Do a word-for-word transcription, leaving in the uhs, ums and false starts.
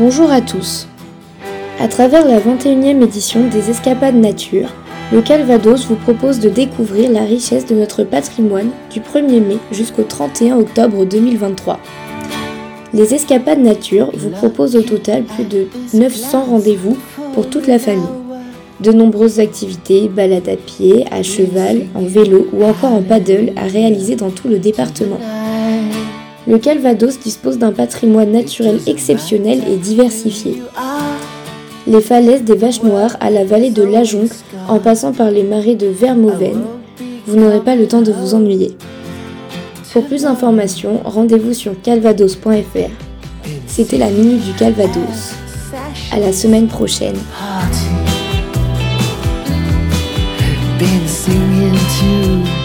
Bonjour à tous. À travers la vingt et unième édition des Escapades Nature, le Calvados vous propose de découvrir la richesse de notre patrimoine du premier mai jusqu'au trente et un octobre deux mille vingt-trois. Les Escapades Nature vous proposent au total plus de neuf cents rendez-vous pour toute la famille. De nombreuses activités, balades à pied, à cheval, en vélo ou encore en paddle à réaliser dans tout le département. Le Calvados dispose d'un patrimoine naturel exceptionnel et diversifié. Les falaises des Vaches Noires à la vallée de l'Ajonc, en passant par les marais de Vermauven, vous n'aurez pas le temps de vous ennuyer. Pour plus d'informations, rendez-vous sur calvados point f r. C'était la Minute du Calvados. À la semaine prochaine. Been singing to